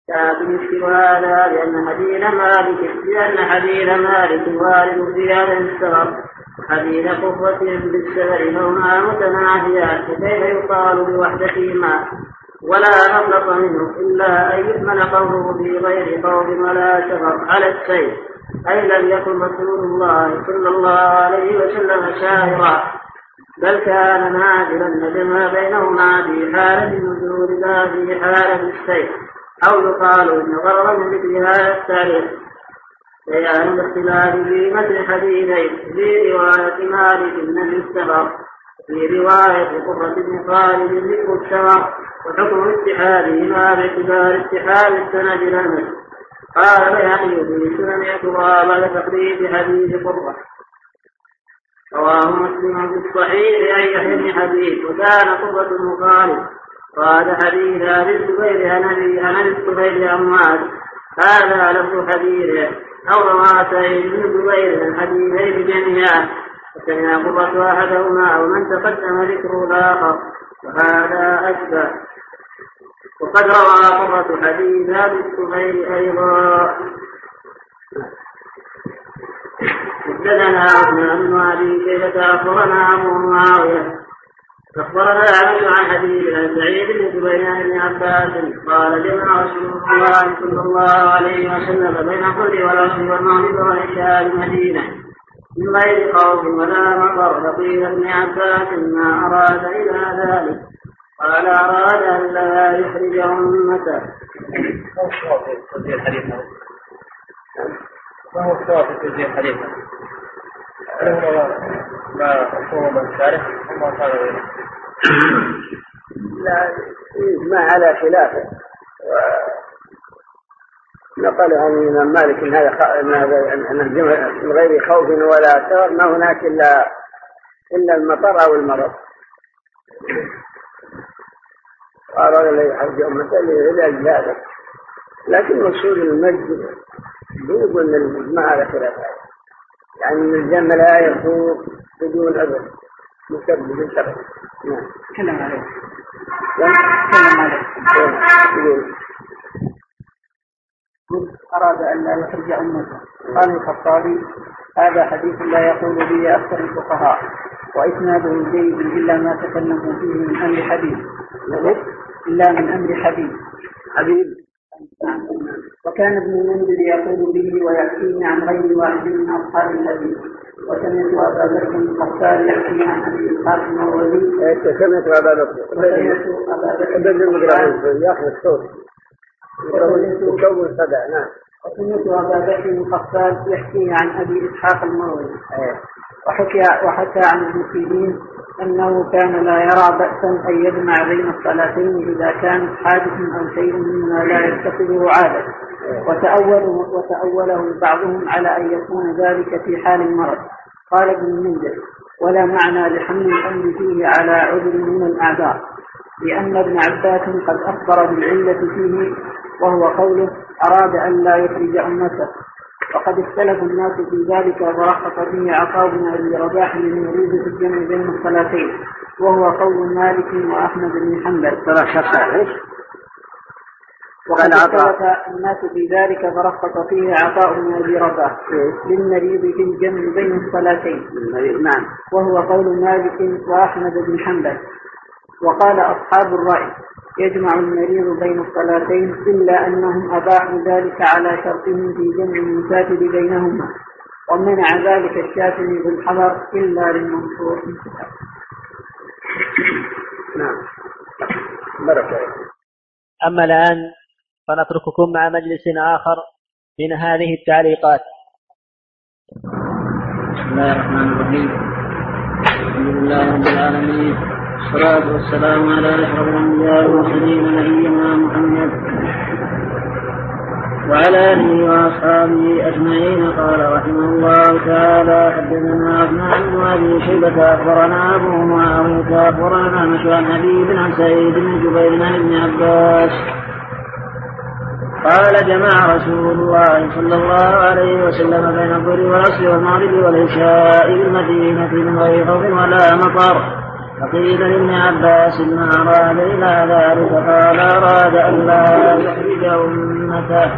لكن يشكل هذا لأن حديث مالك وارد في هذا السبب وحديث قرة بالسبب هما متناهيان، فكيف يقال بوحدتهما ولا مطلق منه إلا أن يحمل قوله في غير قول ولا سبب على السيف، أي لم يكن رسول الله صلى الله عليه وسلم شاعرا بل كان نادرا لما بينهما في حالة النزول لا في حالة السيف، أو يقال إن غرض من مثل هذا التاريخ بيان الاختلاف في مثل حديثين في رواية مالك بن السبب في رواية قرة بن خالد ذكر السبب وحكم اتحادهما باعتبار اتحاد السند إلى المسجد. قال بيهقي في سنن اعتبار بعد تقريب حديث قرة رواه مسلم في الصحيح أي يحيى بن حبيب وكان قرة بن خالد قال حديث أبي الزبير عن الزبير عن مالك هذا لفظ حديثه، أو روى سعيد بن جبير عن حديثين جميعا وسمع قرة أحدهما ومن تقدم ذكره الآخر وهذا أشبه. وقد روى قرة حديث أبي الزبير أيضا. حدثنا عثمان بن أبي شيبة أخبرنا أبو معاوية أخبرنا عن حديث عن سعيد بن جبير بن عباس قال جمع رسول الله صلى الله عليه وسلم بين الظهر والعصر والمغرب والعشاء المدينة من غير خوف ولا مطر، فقيل ابن عباس ما أراد إلى ذلك قال أراد أن لا يخرج أمته. ما هو الصواب في توجيه الحديث؟ ما هو من شارح وما قال غيره؟ لا ما على خلافه، نقل عن الإمام مالك من هذا من غير خوف ولا سر ما هناك إلا المطر أو المرض. أراد أن لا يحرج أمته لعلاج هذا، لكن مقصود المسجد يقول ان المجمع على خلافه، يعني ان الجمع لا يكون بدون اذن مسبب الشرع. نعم. تكلم عليه. أراد أن لا يخرج أمته. قال الخطابي هذا حديث لا يقول به أكثر الفقهاء وإسناده جيد إلا ما تكلموا فيه من أمر حديث إلا من أمر حديث. وكان ابن المنذر يقول به ويحكيه عن غير واحد من أصحاب الحديث. وسمعت أبا بكر الخطاب يحكي عن أبي إسحاق المروزي. سمعت أبا بكر يأخذ الصوت يكون صدى. نعم. وسمعت أبا بكر الخطاب يحكي عن أبي إسحاق المروزي وحكى عن المسلمين أنه كان لا يرى بأسا أن يجمع بين الصلاتين إذا كانت حادث أو شيء مما لا يتخذه عادة، وتأوله بعضهم على أن يكون ذلك في حال المرض. قال ابن المنذر ولا معنى لحمل الأمر فيه على عذر من الأعذار، لأن ابن عباس قد أخبر بالعلة فيه وهو قوله أراد أن لا يخرج أمته، وقد اختلف الناس في ذلك ورخص فيه عطاء بن أبي رباح لمن يريد في الجمع بين الصلاتين وهو قول مالك وأحمد بن حنبل. وقد اختلف الناس في ذلك فرخص فيه عطاء بن أبي رباح للمريض في الجمع بين الصلاتين وهو قول مالك وأحمد بن حنبل. وقال أصحاب الرأي يجمع المريض بين الصلاتين إلا أنهم أباحوا ذلك على شرطهم في جمع المسافر بينهما، ومنع ذلك الشافعي بالحضر إلا للمنصور. نعم. أما الآن فنترككم مع مجلس آخر من هذه التعليقات. بسم الله الرحمن الرحيم. الحمد لله رب العالمين، والصلاة والسلام على أشرف الأنبياء والمرسلين نبينا محمد وعلى آله وأصحابه أجمعين. قال رحمه الله تعالى حدثنا عثمان بن أبي شيبة أخبرنا أبو معاوية أخبرنا مشوى عن حبيب عن سعيد بن جبير عن ابن عباس قال جمع رسول الله صلى الله عليه وسلم بين الظهر والعصر والمغرب والعشاء بالمدينة من غير خوف ولا مطر، فقيل لابن عباس ما أراد إلى ذلك قال أراد أن لا يحرج أمته.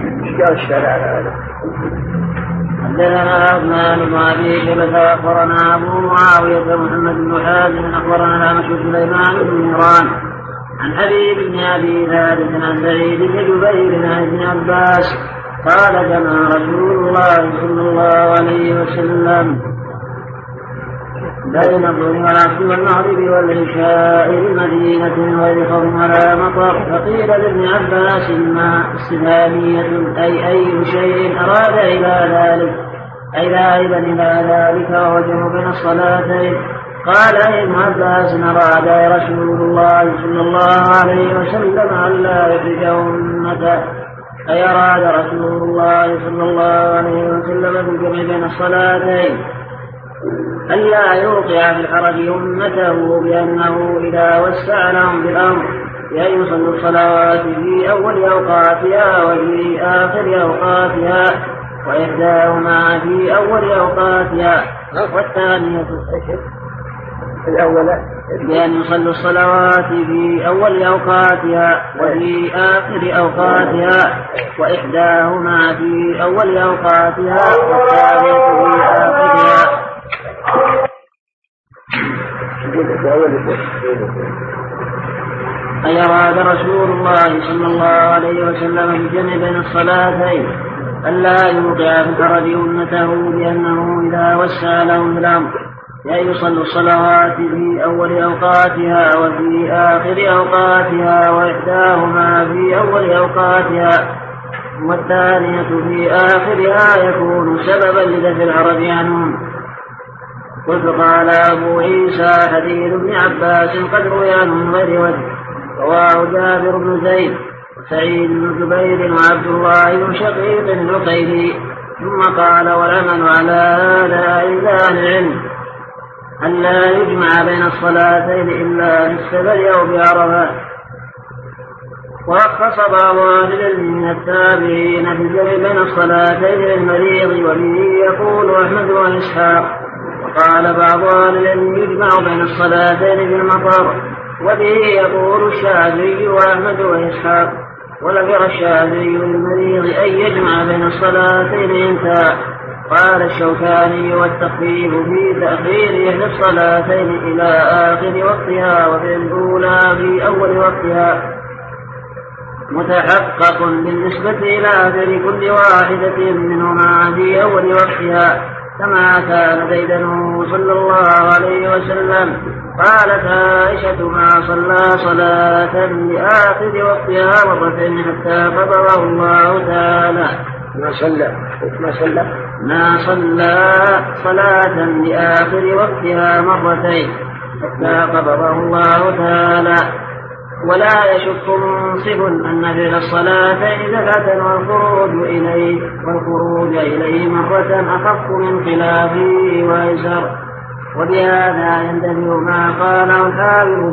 حدثنا عثمان بن أبي شيبة أخبرنا أبو معاوية محمد بن حازم أخبرنا الأعمش سليمان بن مهران عن حبيب بن أبي ثابت عن سعيد بن جبير عن ابن عباس قال جمع رسول الله صلى الله عليه وسلم بين الظهر والعصر والمغرب والعشاء بالمدينة غير خوف ولا مطر. فقيل لابن عباس ما استفهامية أي شيء أراد إلى ذلك أي ذاهبا إلى ذلك ووجه بين الصلاتين. قال ابن عباس أراد رسول الله صلى الله عليه وسلم أن لا يحرج أمته أي أراد رسول الله صلى الله عليه وسلم بالجمع بين الصلاتين ألا يوقع في الحرج أمته بأنه إذا وسع لهم بالأمر بأن يصلوا الصلوات في أول أوقاتها وفي آخر أوقاتها وإحداهما في أول أوقاتها والثانية بأن يصلوا الصلوات في أول أوقاتها وفي آخر أوقاتها وإحداهما في أول أوقاتها والثانية في آخرها. أي أراد رسول الله صلى الله عليه وسلم بالجمع بين الصلاتين ألا يوقع في الحرج أمته بأنه إذا وسع لهم الأمر بأن يصلوا الصلوات في أول أوقاتها وفي آخر أوقاتها وإحداهما في أول أوقاتها والثانية في آخرها يكون سببا لدفع الحرج عنهم. قلت قال أبو عيسى حديث ابن عباس قد روي عنه من غير وجه رواه جابر بن زيد وسعيد بن جبير وعبد الله بن شقيق العقيلي. ثم قال والعمل على هذا إلا العلم أن لا يجمع بين الصلاتين إلا في السفر أو بعرفة. ورخص بعض أهل العلم من التابعين في الجمع بين الصلاتين للمريض وبه يقول أحمد وإسحاق. وقال بعض أهل العلم يجمع بين الصلاتين في المطر وبه يقول الشافعي وأحمد وإسحاق. ولم الشافعي للمريض أن يجمع بين الصلاتين انتهى. قال الشوكاني والتخفيف في تأخير إحدى الصلاتين إلى آخر وقتها وفي الأولى في أول وقتها متحقق بالنسبة إلى آخر كل واحدة منهما في أول وقتها كما كان ديدنه صلى الله عليه وسلم. قالت عائشة ما صلى صلاة لآخر وقتها مرتين حتى قبضه الله تعالى ما صلى صلاة لآخر وقتها مرتين حتى قبضه الله تعالى. ولا يشك منصف أن فعل الصلاتين دفعة والخروج إليه مرة أخف من خلافه وأيسر. وبهذا يندفع ما قاله الحافظ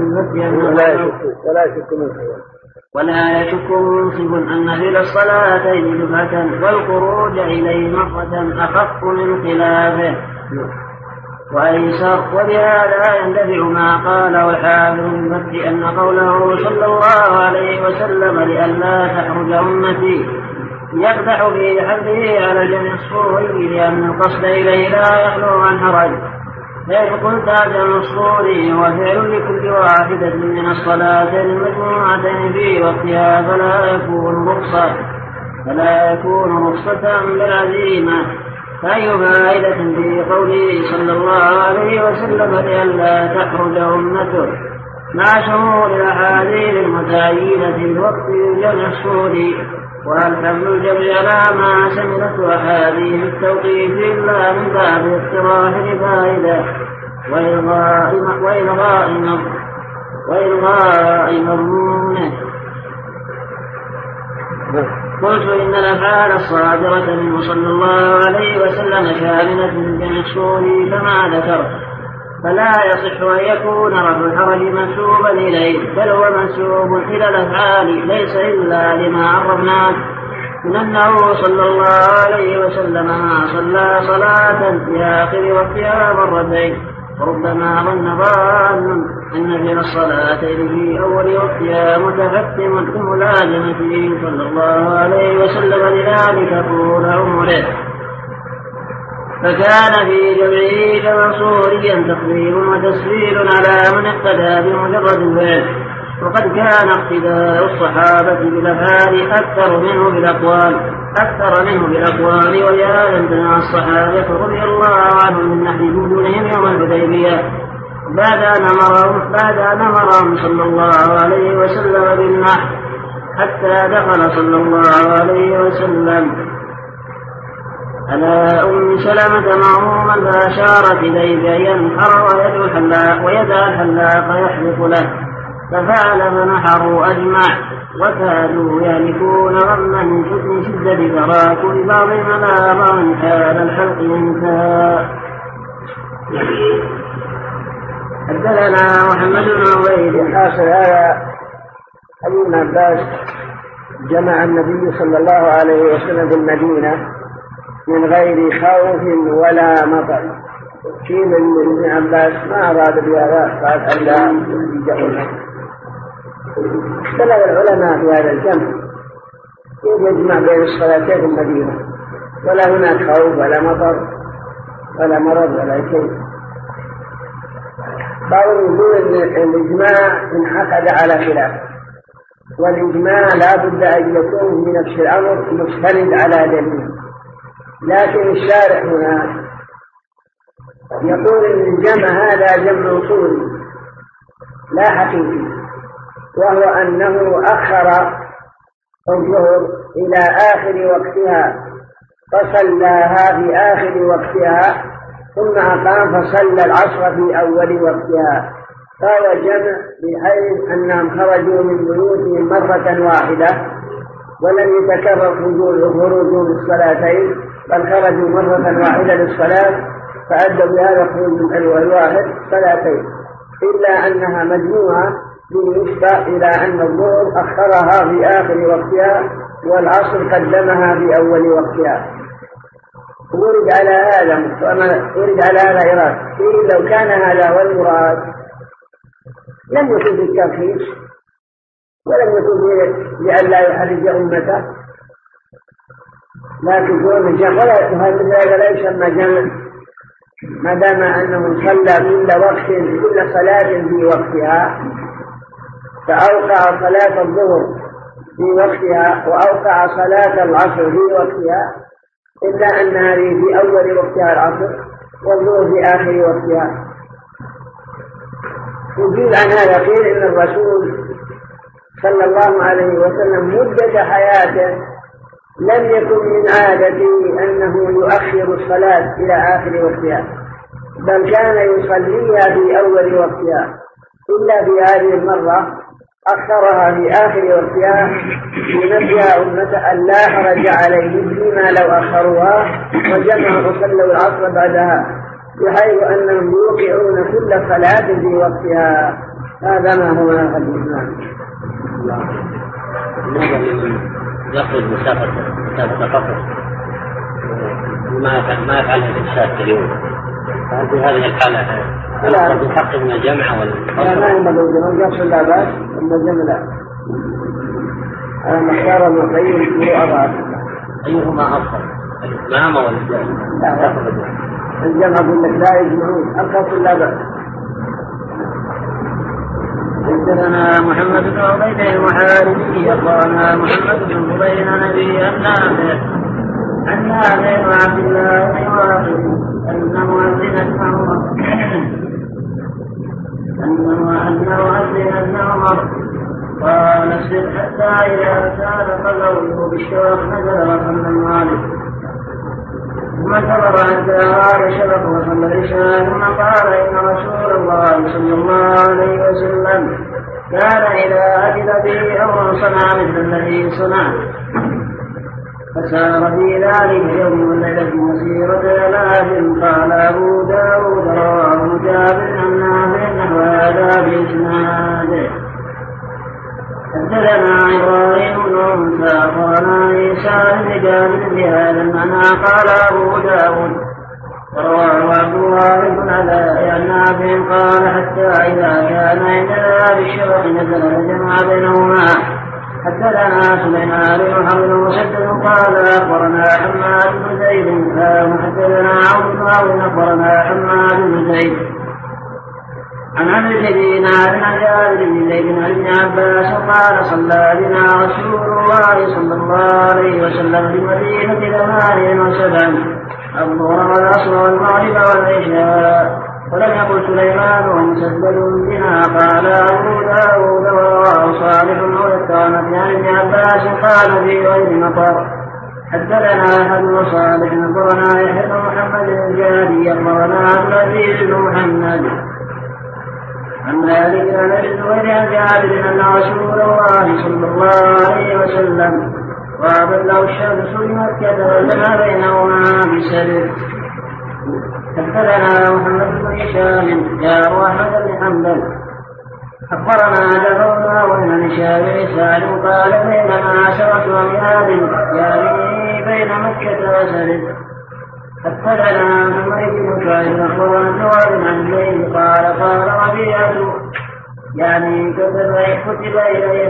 ولا يشك منصف أن فعل الصلاتين دفعة والخروج إليه مرة أخف من خلافه وأيسر. وبهذا يندفع ما قاله الحافظ المكي أن قوله صلى الله عليه وسلم لئلا تحرج أمتي يقدح في حمله على جميع الصوري لأن القصد إليه لا يخلو عن حرج. فإن قلت جمع الصوري وفعل لكل واحدة من الصلاتين المجموعتين في وقتها فلا يكون رخصة بالعزيمة. فأي فائدة في قوله صلى الله عليه وسلم لئلا تحرج أمته مع شمول الأحاديث المتعينة في الوقت جمع الصوري. وهل حمل الجمع على ما شملته أحاديث التوقيف إلا من باب اقتراح الفائدة وإلغاء مضمونه. قلت إن الأفعال الصادرة منه صلى الله عليه وسلم شاملة للجمع الصوري كما ذكر فلا يصح أن يكون رفع الحرج منسوبا إليه بل هو منسوب إلى الأفعال ليس إلا لما عرفناه من أنه صلى الله عليه وسلم ما صلى صلاة في آخر وقتها مرتين وربما ظن ظان أن في الصلاتين في أول وقتها متفتم ملازمته صلى الله عليه وسلم لذلك طول عمره، فكان في جمعه كمنصوريا تقريب وتسهيل على من اقتدى بمجرد الفعل، وقد كان اقتداء الصحابة بالأفعال أكثر منه بالأقوال، ولهذا امتنع الصحابة رضي الله عنهم من نحر جدودهم يوم الحديبية بعد أن أمرهم صلى الله عليه وسلم بالنحر، حتى دخل صلى الله عليه وسلم على أم سلمة معموما فأشارت إليه بأن ينحر ويدعى الحلاق يحلق له، ففعل فنحروا أجمع، وكادوا يهلكون غما من شدة تراكم بعضهم على بعض حال الحلق انتهى. حدثنا محمد بن عبيد. حاصل هذا ابن عباس جمع النبي صلى الله عليه وسلم في المدينة من غير خوف ولا مطر. في من ابن عباس ما أراد بهذا، قال ألا يجعلنا. اختلف العلماء في هذا الجمع، كيف يجمع بين الصلاتين في المدينة ولا هناك خوف ولا مطر ولا مرض ولا شيء؟ بعضهم يقول ان الاجماع انعقد على خلاف، والاجماع لا بد ان يكون في نفس الامر مستند على دليل، لكن الشارع هنا يقول ان الجمع هذا جمع اصولي لا حقيقي، وهو انه اخر الظهر الى اخر وقتها فصلاها في اخر وقتها، ثم أقام فصلى العصر في أول وقتها، فهو جمع بحيث أنهم خرجوا من بيوتهم مرة واحدة ولم يتكرر خروجهم للصلاتين، بل خرجوا مرة واحدة للصلاة فأدوا بهذا الخروج الواحد صلاتين، إلا أنها مجموعة بالنسبة إلى أن الظهر أخرها في آخر وقتها والعصر قدمها في أول وقتها. ورد على هذا إراد، لو كان هذا هو المراد لم يكن في الترخيص ولم يكن لأن لا يحرج أمته، لكن كون الجمع وهذا لا يسمى جمع ما دام أنه صلى كل صلاة في وقتها، فأوقع صلاة الظهر في وقتها وأوقع صلاة العصر في وقتها، إلا أن هذه في أول وقتها العصر والظهر في آخر وقتها. يجيب عن هذا قيل إن الرسول صلى الله عليه وسلم مدة حياته لم يكن من عادته أنه يؤخر الصلاة إلى آخر وقتها، بل كان يصليها في أول وقتها، إلا في هذه المرة أخرها في آخر وقتها لنبيها أمته أن لا حرج عليهم فيما لو أخروها وجمعوا وصلوا العصر بعدها، بحيث أنهم يوقعون كل صلاة في وقتها. هذا ما هو الإسلام. يخرج مسافة قصر ما يفعلها الإنسان اليوم، فهل في هذه الحالة يحقق من الجمع لا ينبغي الجمع يصل لا بأس، أما الجمع لا. أنا مختار المقيم في أضعف. أيهما أفضل، الإتمام أو الجمع؟ لا، الجمع أقول لك لا يجمعون، القصر لا بأس. حدثنا محمد بن عبيد المحاربي أخبرنا محمد بن فضيل عن أبيه عن نافع وعبد الله بن واقد أن مؤذنا عمر قال اسر حتى إذا كان قلوه بالشوق نزل وصلى المغرب، ثم انتظر حتى غاب شبك وصلى العشاء، ثم قال إن رسول الله صلى الله عليه وسلم كان إذا أجد به أمر صنع مثل الذي صنع، فسار في ذلك يوم والليلة مسيرة آلاف. قال أبو داود رواه جابر عن نافع نحو هذا بإسناده. حدثنا إبراهيم بن موسى قال عيسى بن جابر بهذا المعنى. قال أبو داود ورواه عبد الله بن علاء عن نافع قال حتى إذا كان عندنا بالشرق نزل فجمع بينهما. حدثنا سليمان بن حرب مسدد قال أخبرنا حماد بن زيد قال حدثنا عون بن أخبرنا حماد بن زيد عن عمرو بن دينار عن جابر بن زيد عن ابن عباس قال صلى بنا رسول الله صلى الله عليه وسلم في المدينة 78 الظهر والعصر والمغرب والعشاء ولم يقل سليمان ومسدد بنا. قال أبو داود ورواه صالح والثاني عن ابن عباس قال في غير مطر. حدثنا أحد صالح أخبرنا يحيى بن محمد الجادي أخبرنا عبد العزيز بن محمد عن مالك عن الزهري عن جابر أن رسول الله صلى الله عليه وسلم وأبت له الشمس بمكة وجمع بينهما بسبب. حدثنا محمد بن هشام جار أحمد بن حنبل أخبرنا جبرنا وإن هشام بن سعد قال بينما 10 أميال يعني بين مكة وسبب. حدثنا محمد بن شعيب أخبرنا جواب عن الليل قال ربيعة يعني كتب إليه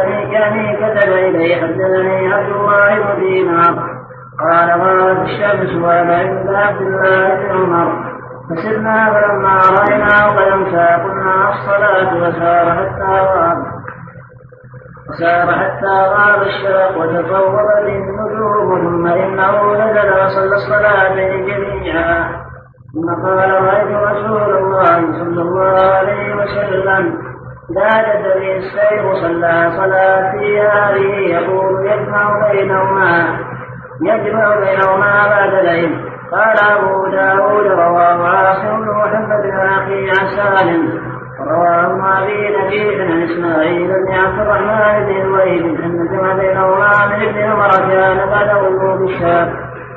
حدثني عبد الله بن دينار قال غابت الشمس وأنا عند عبد الله بن عمر فسرنا فلما رأيناه قد أمسى قلنا الصلاة وسار حتى غاب الشرق وتطورت النجوم ثم إنه نزل وصلى الصلاتين جميعا. ثم قال رأيت رسول الله صلى الله عليه وسلم لا تدري السير صلى صلاتي هذه يقول يجمع بينهما بعد العلم. قال أبو داود رواه عاصم بن محمد بن أخي عن سالم رواه أبي نبيل عن إسماعيل بن عبد الرحمن بن الوليد أن جمع بينهما من ابن عمر كان بعد غروب الشام.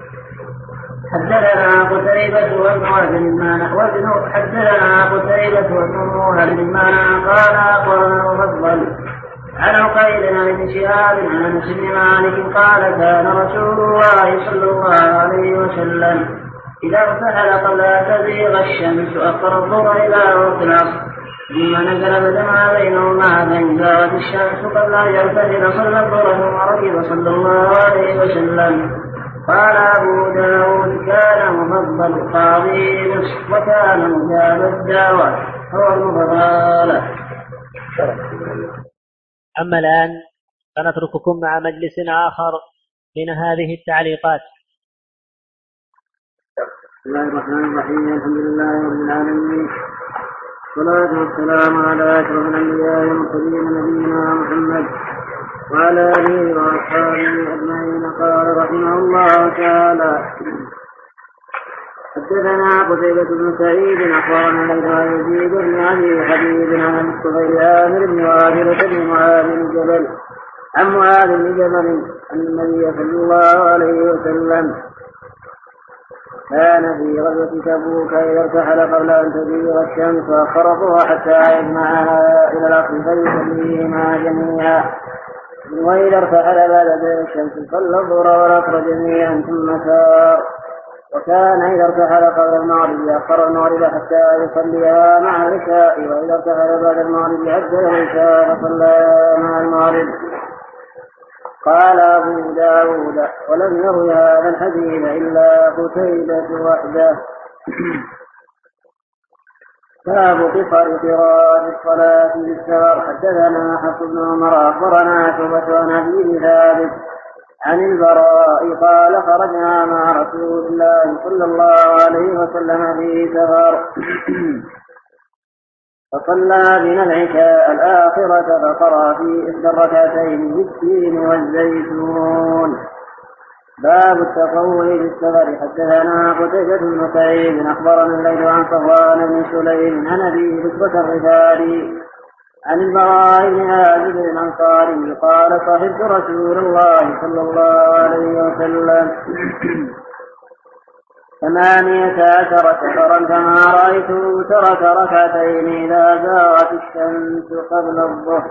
حدثنا قتيبة وابن وهب بن قال أخبرنا مفضل عن عقيل عن ابن شهاب عن أنس بن مالك قال كان رسول الله صلى الله عليه وسلم إذا ارتحل قبل أن تزيغ الشمس أخر الظهر إلى وقت العصر ثم نزل فجمع بينهما فإن زاغت الشمس قبل أن يرتحل صلى الظهر ثم ركب صلى الله عليه وسلم. قال أبو داود كان مفضل قاضي مصر وكان مجاب الدعوة هو المفضل. أما الآن فنترككم مع مجلس آخر من هذه التعليقات. بسم الله الرحمن الرحيم الحمد لله رب العالمين والصلاة والسلام على أشرف الأنبياء والمرسلين نبينا محمد وعلى آله وأصحابه أجمعين. قال رحمه الله تعالى حدثنا قتيبة بن سعيد أخبرنا يزيد بن أبي حبيب عن الصغير عامر بن واثلة بن معاذ بن جبل عن معاذ بن جبل أن النبي صلى الله عليه وسلم كان في غزوة تبوك إذا ارتحل قبل أن تزيغ الشمس وأخرها حتى يجمعها إلى العصر فيصليهما جميعا. وإذا ارتحل بعد ذلك الشمس صلى الظهر والعصر جميعا ثم سار. وكان إذا ارتحل قبل المغرب أخر المغرب حتى يصليها مع العشاء. وإذا ارتحل بعد المغرب عجل العشاء فصلى مع المغرب. قال أبو داود ولم يروي هذا الحديث إلا قتيبة وحده. باب قصر قراءة الصلاة بالسفر. حدثنا حفص بن عمر أخبرنا شعبة عن أبي ثابت عن البراء قال خرجنا مع رسول الله صلى الله عليه وسلم في سفر فصلى بنا العشاء الآخرة فقرأ في إحدى الركعتين بالتين والزيتون. باب التطوع بالسفر. حدثنا قتيبة بن سعيد أخبرنا الليث عن صفوان بن سليم عن أبي بكر الرفاعي عن البراء بن عازب الأنصاري قال صحبت رسول الله صلى الله عليه وسلم 18 سفرا فما رأيته ترك ركعتين إذا زاغت الشمس قبل الظهر.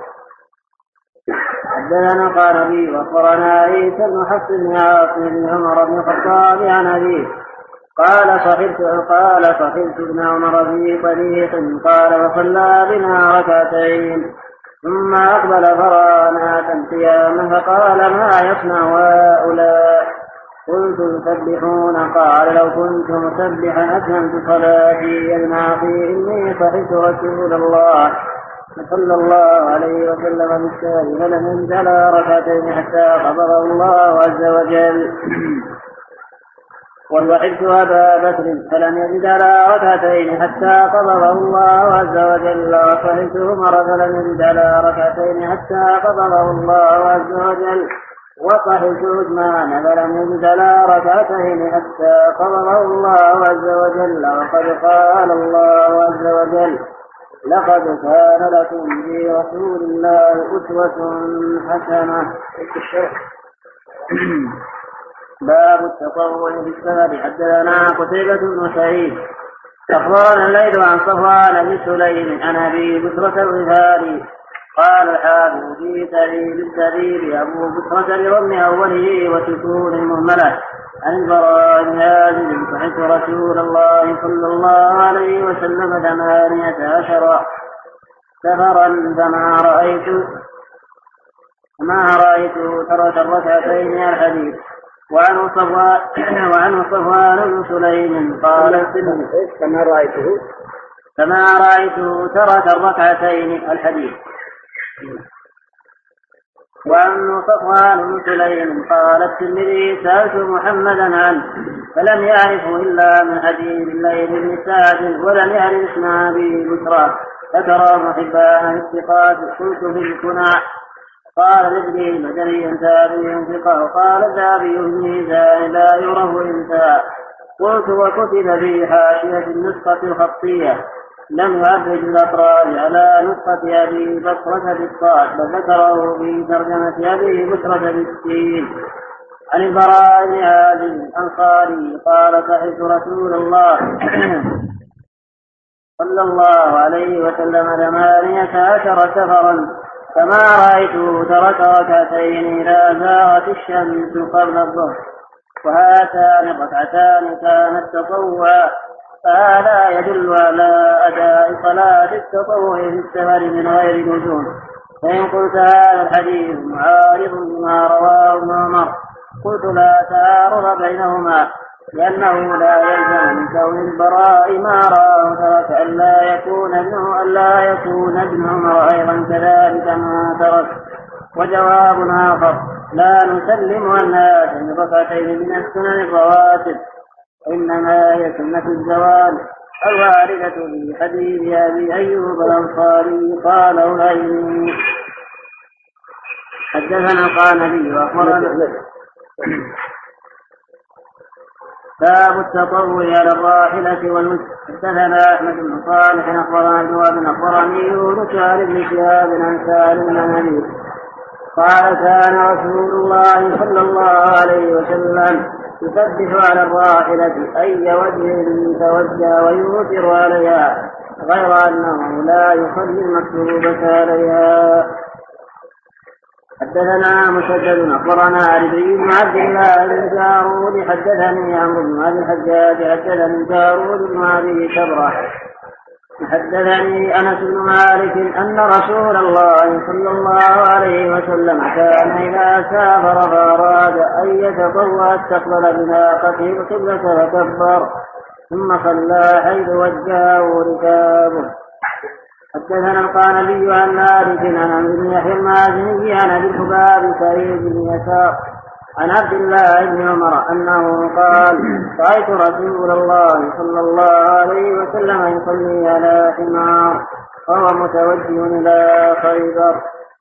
حدثنا قال أبي وأخبرنا عيسى بن حفص بن عاصم بن عمر بن الخطاب عن أبيه قال صحبت ابن عمر في طريق قال فصلى بنا ركعتين ثم أقبل فرأنا قياما فقال ما يصنع هؤلاء؟ قلت يسبحون. قال لو كنت مسبحا أتممت صلاتي الماضي إني صحبت رسول الله صلى الله عليه وسلم بالشهر فلم ينزل ركعتين حتى قبضه الله عز وجل. وصحبت أبا بكر فلم يزد على ركعتين حتى قبضه الله عز وجل. وصحبت عمر فلم يزد على ركعتين حتى قبضه الله عز وجل. وصحبت عثمان فلم يزد على ركعتين حتى قبضه الله عز وجل. وقد قال الله عز وجل لقد كان لكم في رسول الله أسوة حسنة. باب التطوع في السفر. حدثنا قتيبة بن سعيد أخبرنا الليث عن صفوان بن سليم عن أبي بكرة الغفاري قال الحافظ في تهذيب التهذيب أبو بكرة بضم أوله وسكون المهملة عن البراء بن عازب سمعت رسول الله صلى الله عليه وسلم 18 سفرا فما رأيته ترك الركعتين الحديث. وعنه صفوان بن سليم قال فما رأيته ترك الركعتين الحديث. وعنه صفوان بن سليم قال الترمذي سألت محمدا عنه فلم يعرفه إلا من حديث الليث بن سعد ولم يعرف اسم أبي بكرة. ذكر محبان الثقات قلت في الكنى قال لابني مدني تابعي ثقة قال الذهبي الميزان لا يره إنساء. قلت وكتب في حاشية النسخة الخطية لم يعرج الأطراف على نسخة أبي بكرة بالصاد بل ذكره في ترجمة أبي بكرة بالسين. عن البراء بن عازب الأنصاري قال صحبت رسول الله صلى الله عليه وسلم 18 سفرا فما رأيته ترك ركعتين إذا زاغت الشمس قبل الظهر. وهاتان الركعتان كانت تطوعا فهذا يدل على أداء صلاة التطوع في السفر من غير نزول. فإن قلت هذا الحديث معارض بما رواه ابن عمر قلت لا تعارض بينهما لأنه لا يلزم من كون البراء ما راه ترك ألا يكون ابن عمر أيضا كذلك ما ترك. وجواب آخر لا نسلم أنها ركعتين من السنن الرواتب إنما هي سنة الزوال الواردة في حديث أبي أيوب الأنصاري قال العيني. حدثنا القانبي وأخبرنا باب التطوع على الراحلة والمسك. حدثنا أحمد بن صالح أخبرنا ابن وهب أخبرني يونس عن ابن شهاب عن سالم بن نبيل قال كان رسول الله صلى الله عليه وسلم يسبح على الراحلة أي وجه توجه ويوتر عليها غير أنه لا يصلي المكتوبة عليها. حدثنا مسدد أخبرنا علي بن عبد الله بن جارود حدثني عمرو بن أبي الحجاج حدثني جارود بن أبي شبرة حدثني أنس بن مالك أن رسول الله صلى الله عليه وسلم كان إذا سافر فأراد أن يتطوع استقبل بناقته القبلة فكبر ثم صلى حيث وجهه ركابه. حدثنا القانبي عن مالك عن عمرو بن يحيى المازني عن ابي الحباب سعيد بن يسار عن عبد الله بن عمر انه قال رايت رسول الله صلى الله عليه وسلم يصلي على حمار وهو متوجه الى خيبر.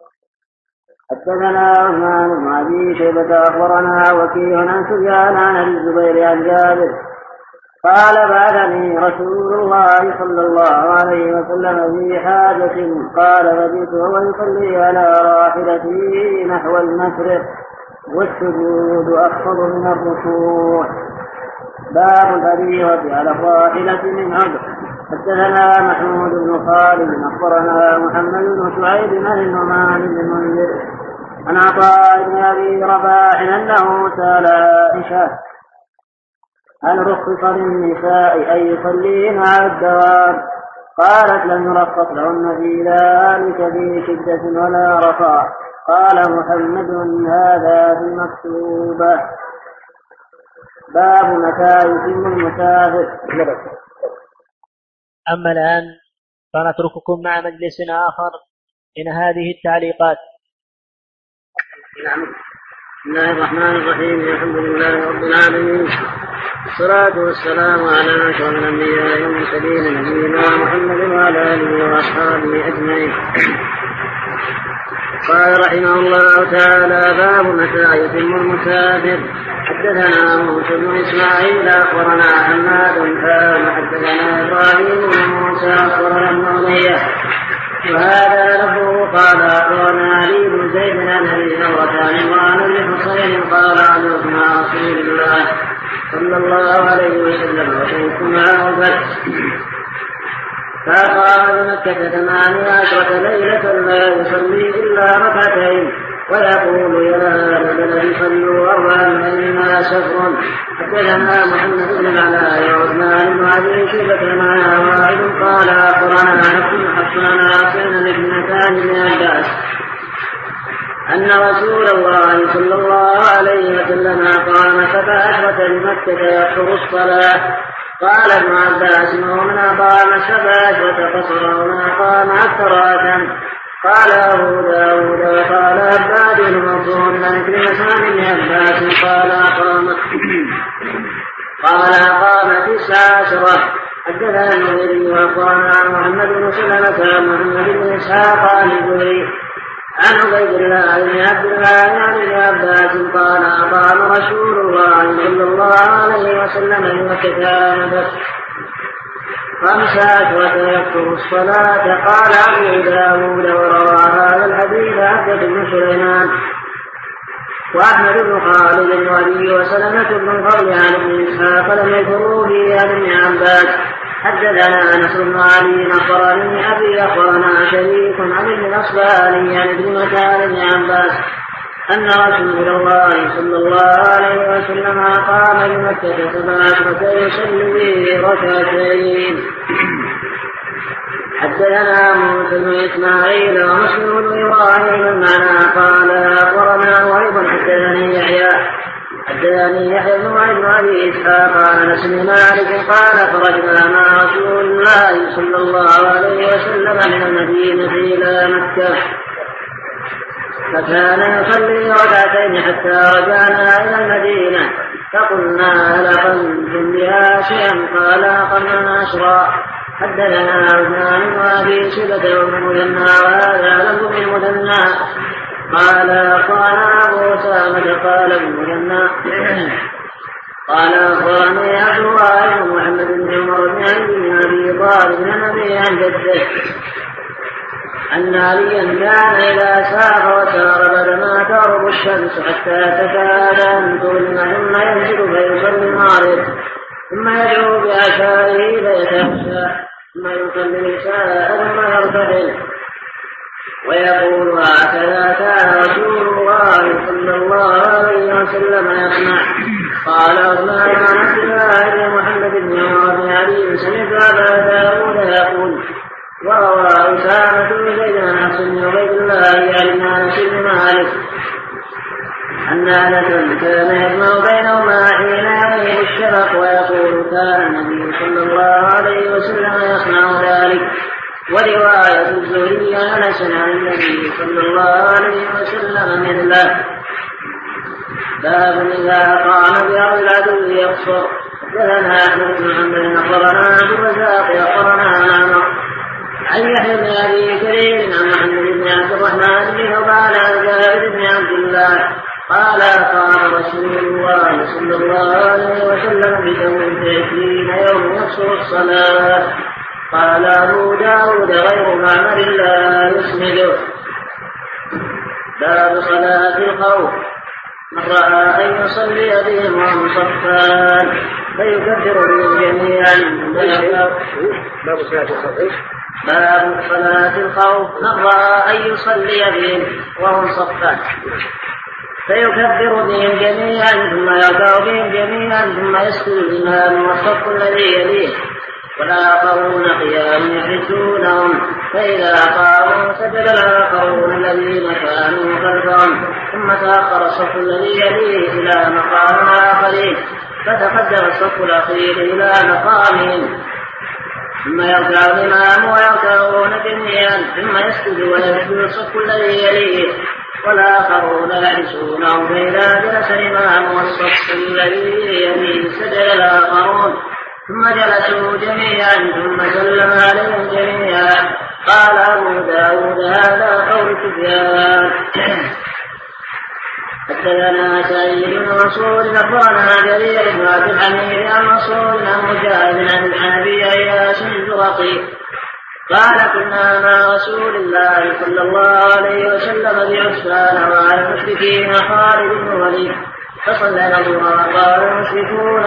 حدثنا عثمان بن ابي شيبه اخبرنا وكيع عن سفيان عن ابي الزبير عن جابر قال بعثني رسول الله صلى الله عليه وسلم في حاجة قال فجئت وهو يصلي على راحلته نحو المشرق والسجود أخفض من الركوع. باب الفريضة على الراحلة من عذر. حدثنا محمود بن خالد أخبرنا محمد بن شعيب عن النعمان بن المنذر عن عطاء بن أبي رباح أنه سأل عائشة هل رخص للنساء أن يصلين مع الدواب؟ قالت لم يرخص لهن في ذلك في شدة ولا رخاء. قال محمد هذا في المكتوبة. باب متى يتم المسافر. أما الآن فنترككم مع مجلس آخر من هذه التعليقات. بسم الله الرحمن الرحيم. الحمد لله رب العالمين، الصلاة والسلام على أشرف الأنبياء والمرسلين نبينا محمد وعلى آله وأصحابه أجمعين. قال رحمه الله تعالى: باب متى يتم المسافر. حدثنا موسى بن إسماعيل أخبرنا حماد قال حدثنا إبراهيم بن موسى أخبرنا ابن علي وهذا لفظه قال أخبرنا علي بن زيد عن أبي ثورة عن عمران بن حصين قال عملت مع رسول الله صلى الله عليه وسلم وشهدت معه الفتح فقال مكة 18 ليلة لا يصلي إلا ركعتين ويقول يا رجل صلوا 4 فإنها سفر. حدثنا محمد بن العلاء وعثمان بن أبي شيبة معنا واحد قال أخبرنا نفس حسان عاصم ابنتان بن عباس أن رسول الله صلى الله عليه وسلم قام 17 بمكة يحفظ الصلاة. قال ابن عباس ومن أقام 17 قصر ومن أقام أكثر أتم. قال أبو داود وقال عباد بن منصور عن كلمة بن عباس قال أقام 19. حدثنا النبي وأخبرنا محمد بن سلمة عن محمد بن إسحاق عن الزهري عن عبيد الله بن عبد الله عن ابن عباس قال أقام رسول الله صلى الله عليه وسلم بمكة 15 يكتب الصلاة. قال أبو داود وروى هذا الحديث عبد بن سليمان وأحمد بن خالد وأبي وسلمة بن الفضل عن ابن إسحاق لم يذكروا فيه عن ابن عباس. حدثنا أنس بن علي أخبرني أبي أخبرنا شريك عن ابن الأصبهاني عن ابن مكان بن عباس أن رسول الله صلى الله عليه وسلم قام بمكة 17 يصلي ركعتين. حدثنا موسى بن إسماعيل ومسلم بن إبراهيم المعنى قال أخبرنا وأيضا حدثني يحيى بن أبي إسحاق عن أنس بن مالك قال خرجنا مع رسول الله صلى الله عليه وسلم من المدينة إلى مكة فكان يصلي ركعتين حتى رجعنا إلى المدينة فقلنا هل أقمتم بها شيئا؟ قال أقمنا 10. حدثنا عثمان وأبي شيبة وابن وهذا لفظ بن مثنى قال أبو أسامة قال ابن قال أخبرني عبد الله بن محمد بن عمر بن أبي طالب بن أبي عن جده أن عليا كان إذا سار وسار بعدما تغرب الشمس حتى تكاد أن تظلم ثم ينزل فيصلي المغرب ثم يدعو بعشائه فيتخشى ثم يصلي العشاء ثم يرتحل ويقول هكذا كان رسول الله صلى الله عليه وسلم يصنع. قال عثمان عن عبد الله بن محمد بن عمر بن علي سمعت أبا داود يقول وروى أسامة بن زيد عن حفص بن عبيد الله عن أنس بن مالك أن أنس كان يجمع بينهما حين يغيب الشفق ويقول كان النبي صلى الله عليه وسلم يصنع ذلك. ورواية الزهري عن أنس عن النبي صلى الله عليه وسلم مثله. باب إذا قام بأرض العدو يقصر. حدثنا أحمد بن حنبل أخبرنا عبد الرزاق أخبرنا عمرو عن يحيى بن أبي كريم عن محمد بن عبد الرحمن بن ثوبان عن جابر بن عبد الله قال قام رسول الله صلى الله عليه وسلم بدور 20 يوم يقصر الصلاة. قال أبو داود غير معمر لا يسنده. باب صلاة الخوف. من رأى أن يصلي بهم وهم صفان فيكبر بهم جميعا. باب صلاة الخوف. من رأى أن يصلي بهم وهم صفان فيكبر بهم جميعا ثم يركع بهم جميعا ثم يسجد الإمام والصف الذي يليه والآخرون قيام يحرسونهم، فإذا قاموا سجد الآخرون الذين كانوا خلفهم، ثم تأخر الصف الذي يليه إلى مقام الآخرين، فتقدم الصف الأخير إلى مقامهم، ثم يركع الإمام ويركعون جميعا، ثم يسجد ويسجد الصف الذي يليه والآخرون يحرسونهم، فإذا جلس الإمام والصف الذي يليه سجد الآخرون، ثم جلسوا جميعا، ثم سلم عليهم جميعا. قال أبو داود هذا قول سفيان. حدثنا سعيد بن منصور أخبرنا جرير بن عبد الحميد عن منصور عن مجاهد عن الحنفي إياس الزرقي قال كنا مع رسول الله صلى الله عليه وسلم بعسفان وعلى المشركين خالد بن الوليد فصلى الظهر قال المشركون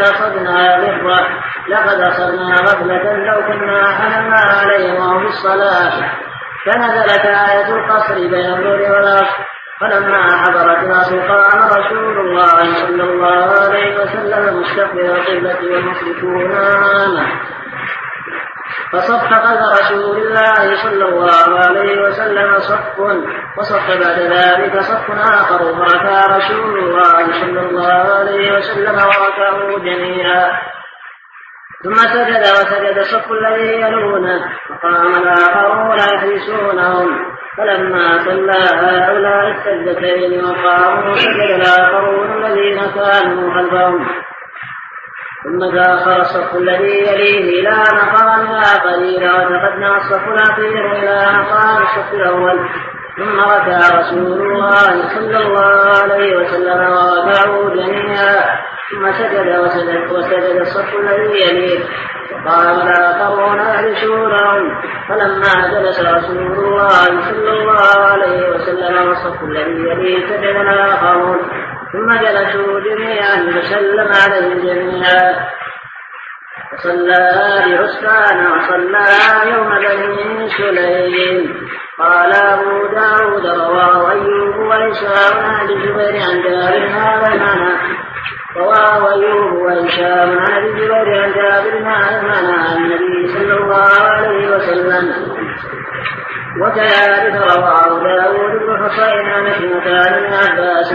لقد أخذنا غفلة لو كنا حملنا عليهم وهم في الصلاة، فنزلت آية القصر بين الظهر والعصر، فلما حضرت العصر قام رسول الله صلى الله عليه وسلم مستقبل القبلة والمشركون أمامه، فصف خلف رسول الله صلى الله عليه وسلم صف، وصف بعد ذلك صف آخر، فركع رسول الله صلى الله عليه وسلم وركعوا جميعا، ثم سجد وسجد الصف الذي يلونه، وقام الآخرون يحرسونهم، فلما صلى هؤلاء السجدتين وقاموا سجد الآخرون الذين كانوا خلفهم، ثم تأخر الصف الذي يليه إلى مقام آخرين، وتقدم الصف الأخير إلى مقام الصف الأول، ثم ركع رسول الله صلى الله عليه وسلم وركعوا جميعا، ثم سجد وسجد الصف الذي يليه، وقام الآخرون يحرسونهم، فلما جلس رسول الله صلى الله عليه وسلم والصف الذي يليه سجد الآخرون، ثم جلسوا جميعا فسلم عليهم جميعا، وصلى بعسفان وصلى يوم بني سليم. قال أبو داود رواه أيوب وهشام عن الزبير عن جابر هذا المعنى، رواه أيوب وهشام عن الزبير عن جابر هذا المعنى عن النبي صلى الله عليه وسلم. وكذلك رواه داود بن حصين عن ابن عباس،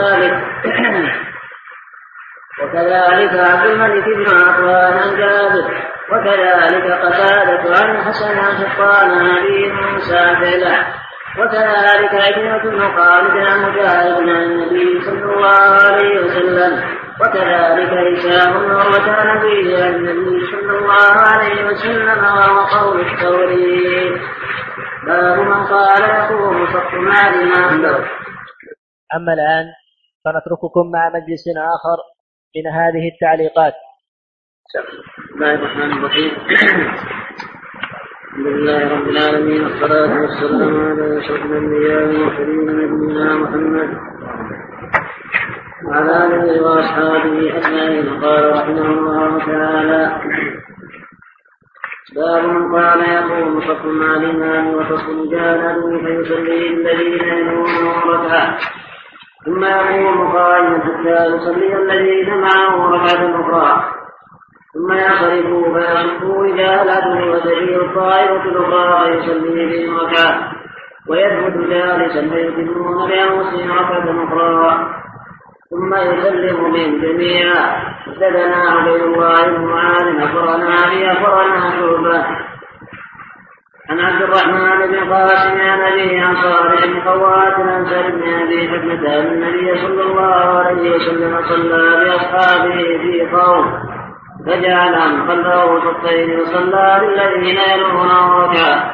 وكذلك عبد الملك بن عفان عن جابر، وكذلك قتادة عن الحسن عن حقان عن أبي موسى فعله، وكذلك عكرمة بن خالد عن مجاهد عن النبي صلى الله عليه وسلم، وكذلك هشام بن عروة عن أبيه عن النبي صلى الله عليه وسلم، وهو قول الثوري. باب من قال يقوم صف مع الإمام. أما الآن فنترككم مع مجلس آخر من هذه التعليقات. بسم الله الرحمن الرحيم. الحمد لله رب العالمين، والصلاة والسلام على أشرف الأنبياء والمرسلين نبينا محمد وعلى آله وأصحابه أجمعين. قال رحمه الله تعالى: باب من قال يقوم صف مع الإمام وصف جانبه فيصلي الذين يلونه ركعة، ثم يقوم قائما حتى يصلي الذين معه ركعة أخرى، ثم ينصرفوا فيصفوا رجاله وتجيء الطائفة الأخرى فيصلي بهم ركعة، ويثبت جالسا فيتمون بأنفسهم ركعة أخرى، ثم يسلم بهم جميعا. حدثنا عبيد الله بن معاذ أخبرنا أبي أخبرنا شعبة عن عبد الرحمن بن قاسم عن أبيه عن صالح بن خوات عن سالم بن أبي حكمة أن النبي صلى الله عليه وسلم صلى بأصحابه في قوم، فجعلهم خلفه صفين وصلى للذين يلونه ركعة،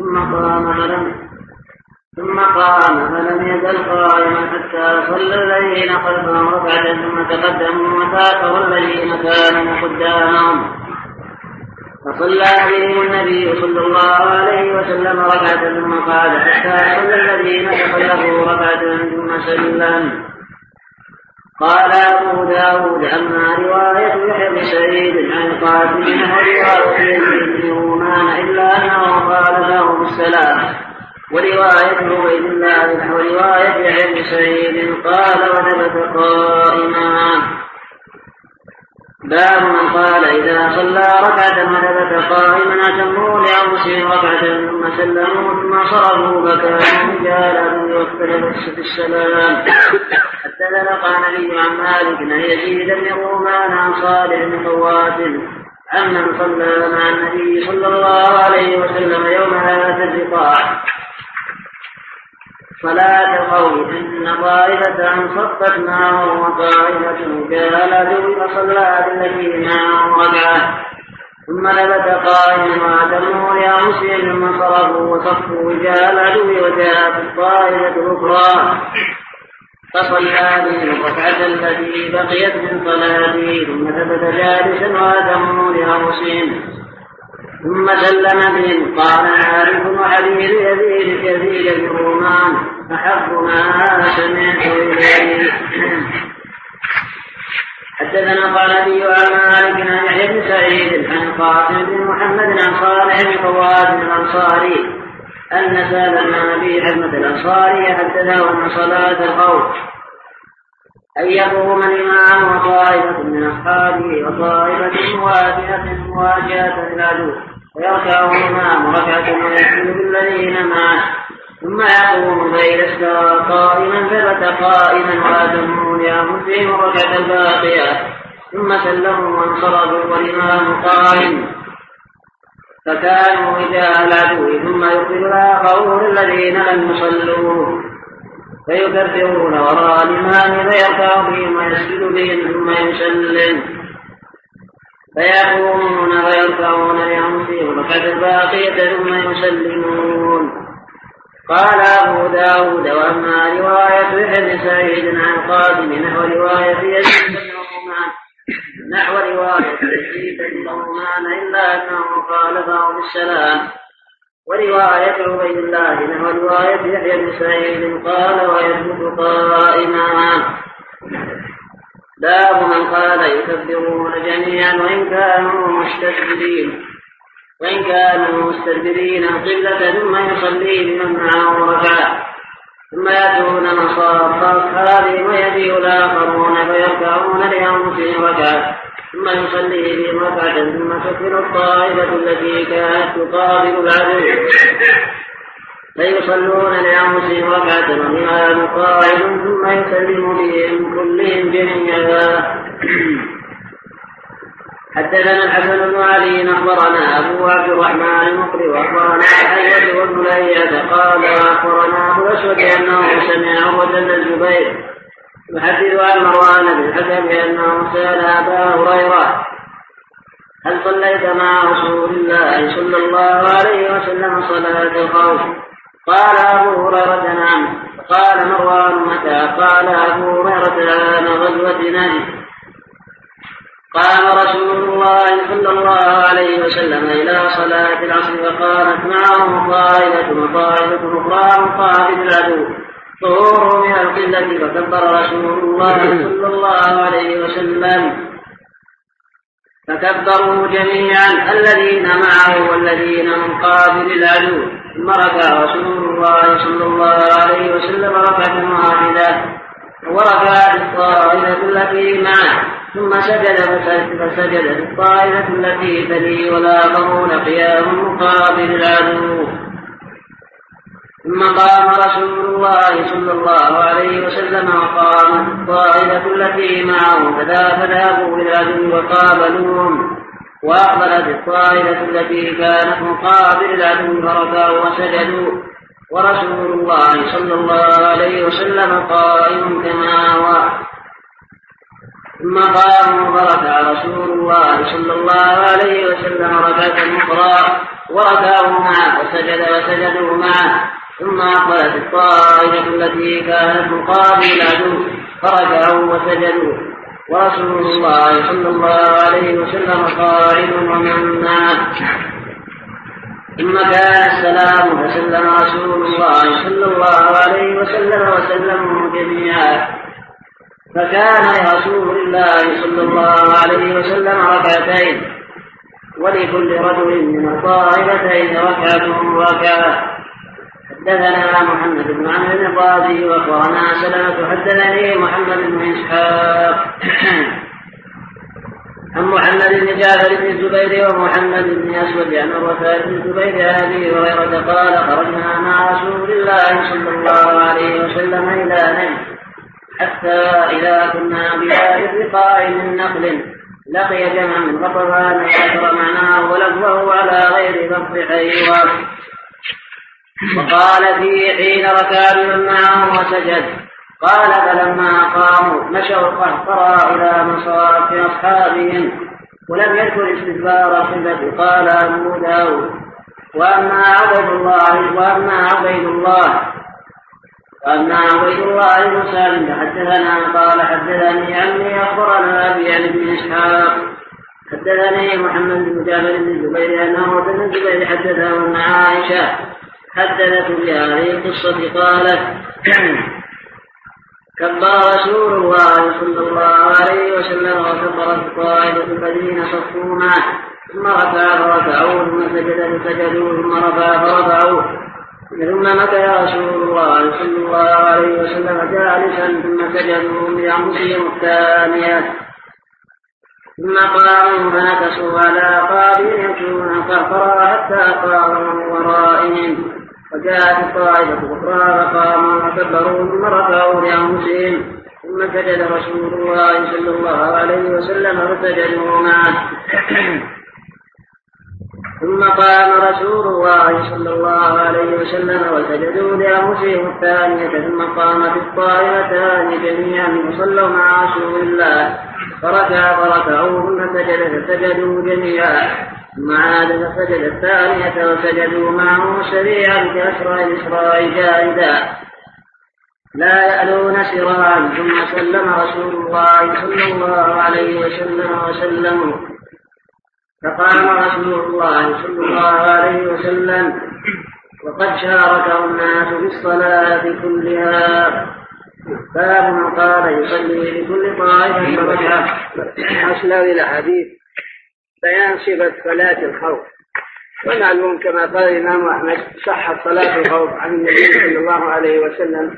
ثم قام فلم يزل قائما حتى صلى الذين خلفهم ركعة، ثم تقدموا وتأخروا الذين كانوا قدامهم، فصلى بهم النبي صلى الله عليه وسلم ركعة، ثم قال حتى صلى الذين خلفوا ركعة ثم سلم. قال أبو داود: أما رواية يحيى بن سعيد عن القاسم ورواية يزيد بن رومان إلا أنه قال له بالسلام، ورواية عبيد الله ورواية يحيى بن سعيد قال وثبت قائما. باب من قال إذا صلى ركعة وثبت قائما أتموا لأنفسهم ركعة ثم سلموا ثم صرفوا فكانوا رجالا واختلفوا في السلام. حتى نقل النبي عن مالك أن يزيد بن رومان عن صالح بن خوات عمن صلى مع النبي صلى الله عليه وسلم يوم هذا الرقاع صلاة القوم إن طائفة صفت معه وطائفة جالت فصلى بالتي معه ركعة ثم نبت قائما وأتموا لأنفسهم ثم صرفوا وصفوا رجال العدو وجاءت الطائفة الأخرى فصلى بهم الركعة التي بقيت من صلاته ثم ثبت جالسا وأتموا لأنفسهم ثم سلم بهم. قال عارف وحديث يزيد بن رومان أحب ما سمعت إليه. حدثنا قال أبي عن مالك عن يحيى بن سعيد عن قاسم بن محمد عن صالح بن خوات الأنصاري أن سالم بن أبي حزمة الأنصاري حدثه أن صلاة الخوف أن يقوم الإمام وطائفة من أصحابه وطائفة مواجهة للعدو ويركع الإمام ركعة ويسجد بالذين معه ثم يقوم فإذا استوى قائما ثبت قائما وأتموا لأنفسهم الركعة الباقية ثم سلموا وانصرفوا والإمام قائم فكانوا رجال العدو ثم يقبل الآخرون الذين لم يصلوا فيكبرون وراء الإمام فيركع بهم ويسجد بهم ثم يسلم فيقومون ويركعون لأنفسهم الركعة الباقية ثم يسلمون. قال أبو داود وأما رواية يحيى بن سعيد عن قاسم نحو رواية يزيد بن رومان إلا أنه خالفه بالسلام ورواية عبيد الله نحو رواية يحيى بن سعيد قال ويثبت قائما. باب من قال يكبرون جميعا وإن كانوا مستدبرين القبلة ثم يصلي بمن معه ركعة ثم يأتون مصاف أصحابهم ويجيء الآخرون فيركعون لأنفسهم ركعة ثم يصلي بهم ركعة ثم تكمل الطائفة التي كانت تقابل العدو فيصلون لأنفسهم ركعة والإمام قائم ثم يسلم بهم كلهم جميعا. حدثنا الحسن بن علي أخبرنا أبو عبد الرحمن المقري وأخبرنا حيوة والملية قال أخبرنا أبو الأسود أنه سمع عروة بن الزبير يحدث عن مروان بن الحكم أنه سأل أبا هريرة هل صليت مع رسول الله صلى الله عليه وسلم صلاة الخوف؟ قال أبو هريرة نعم. قال مروان متى؟ قال أبو هريرة عام غزوة نجد. قام رسول الله صلى الله عليه وسلم إلى صلاة العصر فقامت معه طائفة وطائفة أخرى مقابل العدو ظهور من القلة فكبر رسول الله صلى الله عليه وسلم فكبروا جميعا الذين معه والذين من قابل العدو ثم ركع رسول الله صلى الله عليه وسلم ركعة واحدة وركعت الطائفة التي معه ثم فسجد الطائفة التي تلي والآخرون قيام مقابل العدو ثم قام رسول الله صلى الله عليه وسلم وقامت الطائفة التي معه فذهبوا إلى العدو وقابلوهم وأقبلت الطائفة التي كانت مقابل العدو فركعوا وسجدوا ورسول الله صلى الله عليه وسلم قائم كما هو ثم قاموا فركع رسول الله صلى الله عليه وسلم ركعة أخرى وركعوا معه وسجدوا معه ثم أقبلت الطائفة التي كانت مقابل العدو فركعوا وسجدوا ورسول الله صلى الله عليه وسلم قائم ومن معه ثم كان السلام فسلم رسول الله صلى الله عليه وسلم وسلموا جميعا فكان لرسول الله صلى الله عليه وسلم ركعتين ولكل رجل من الطائفتين ركعة. حدثنا محمد بن عمرو القاضي واخبرنا سلمة حدثني محمد بن اسحاق عن جعفر بن الزبير ومحمد بن أسود عن عروة بن الزبير عن أبي هريرة قال خرجنا مع رسول الله صلى الله عليه وسلم إلى نجد حتى إذا كنا بباب رقاع من نخل لقي جمع من غطفان وذكر معناه ولفظه على غير لفظ حيوان. وقال فيه حين ركع معهم وسجد قال فلما قاموا مشوا قهقرا إلى مصاف أصحابهم ولم يذكر استدبار القبلة. قال أبو داود وأما عبيد الله بن سالم حدثنا قال حدثني عمي أخبرنا أبي عن ابن إسحاق حدثني محمد بن جابر بن الزبير أنه بن الزبير حدثه أن عائشة حدثت بهذه القصة قالت كبر رسول الله صلى الله عليه وسلم وكبرت طائفة الذين صفوا معه ثم ركع فركعوا ثم سجد فسجدوا ثم رفع فرفعوا ثم مكث رسول الله صلى الله عليه وسلم جالسا ثم سجدوا بأنفسهم الثانية ثم قاموا فنكسوا على أعقابهم يمشون قهقرا حتى قاموا من ورائهم وجاءت الطائفة الأخرى فقاموا وكبروا ثم رفعوا لأنفسهم ثم سجد رسول الله صلى الله عليه وسلم فسجدوا معه ثم قام رسول الله صلى الله عليه وسلم وسجدوا لأنفسهم الثانية ثم قامت الطائفتان جميعا وصلوا مع رسول الله فركعوا ثم سجد فسجدوا جميعا ثم عاد فسجد الثانية وسجدوا معه سريعا كأسرع الإسراء جاهدا لا يألون سراعا. ثم سلم رسول الله صلى الله عليه وسلم فقام رسول الله صلى الله عليه وسلم وقد شاركه الناس في الصلاة كلها. باب من قال يصلي لكل طائفة ركعة. أصل إلى حديث بيان صفة صلاة الخوف. ومعلوم كما قال الإمام أحمد صحت صلاة الخوف عن النبي صلى الله عليه وسلم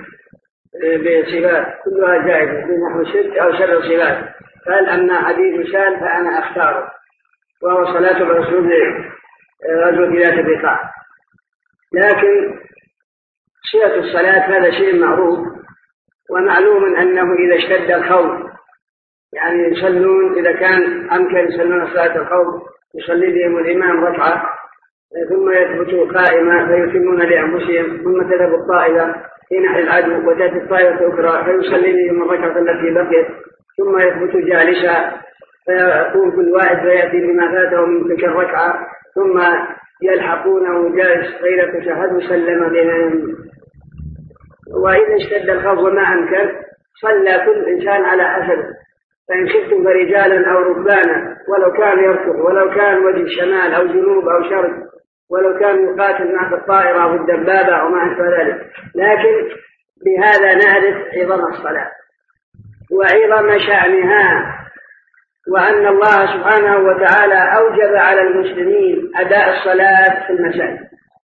بصفات كلها جائزة بنحو 6 أو 7 صفات. قال أما حديث شان فأنا أختاره وهو صلاة الرسول غزوة ذات الرقاع. لكن صفة الصلاة هذا شيء معروف ومعلوم أنه إذا اشتد الخوف يعني يصلون إذا كان أمكن يصلون صلاة الخوف يصلي بهم الإمام ركعة ثم يثبتوا قائمة فيتمون لأنفسهم ثم تذهب الطائفة في نحو العدو وتأتي الطائفة أخرى فيصلي بهم الركعة التي بقيت ثم يثبت جالسا فيقوم كل واحد فيأتي بما فاته من تلك الركعة ثم يلحقونه جالس غير تشهد وسلم بهم. وإذا اشتد الخوف وما أمكن صلى كل إنسان على حسب. فإن خفتم فرجالا أو ركبانا ولو كان يركض ولو كان وجه شمال أو جنوب أو شرق ولو كان يقاتل مع الطائرة أو الدبابة أو ما أشبه ذلك. لكن بهذا نعرف عظم الصلاة وعظم شأنها وأن الله سبحانه وتعالى أوجب على المسلمين أداء الصلاة في المساجد.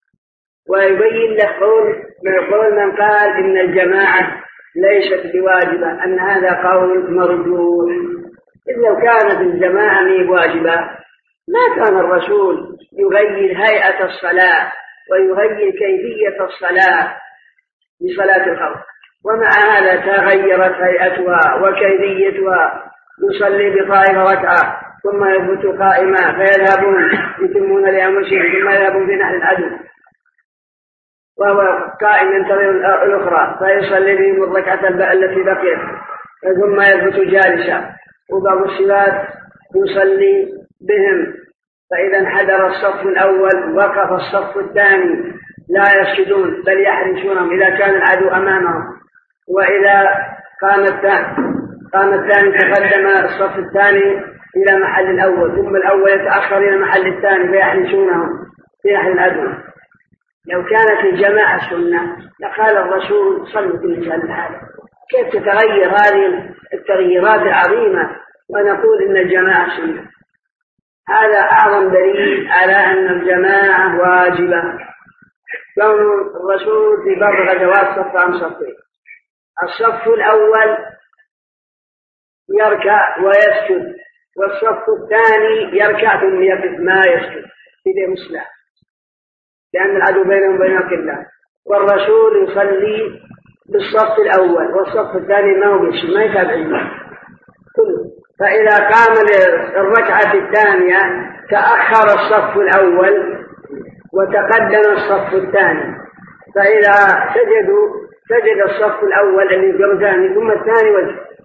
ويبين لك قول من قال إن الجماعة ليست بواجبة أن هذا قول مرجوح. إذ لو كانت الجماعة واجبة ما كان الرسول يغير هيئة الصلاة ويغير كيفية الصلاة بصلاة الخوف. ومع هذا تغيرت هيئتها وكيفيتها. يصلي بطائفة ركعة ثم يثبت قائما فيذهبون يتمون لأنفسهم ثم يذهبون في نحو العدو وهو قائم ينتظر الأخرى فيصلي بهم الركعة التي بقيت ثم يثبت جالسا. وبعض الصلاة يصلي بهم فإذا انحدر الصف الأول وقف الصف الثاني لا يسجدون بل يحرسونهم إذا كان العدو أمامهم. وإذا قام الثاني تقدم الصف الثاني إلى محل الأول ثم الأول يتأخر إلى محل الثاني فيحرسونهم في نحو العدو. لو كانت الجماعة سنة لقال الرسول صلوا بالإنسان الحالة. كيف تتغير هذه التغييرات العظيمة ونقول إن الجماعة سنة؟ هذا أعظم دليل على أن الجماعة واجبة. كون الرسول في بعض الغزوات صف عن صفين. الصف الأول يركع ويسجد والصف الثاني يركع ثم يقف ما يسجد كذا مسلم، لأن العدو بينهم وبين القبلة. والرسول يصلي بالصف الأول والصف الثاني ما هو يسجد، ما يتابع الإمام كله. فإذا قام الركعة الثانية تأخر الصف الأول وتقدم الصف الثاني، فإذا سجد الصف الأول الذي برجاني ثم الثاني وجه،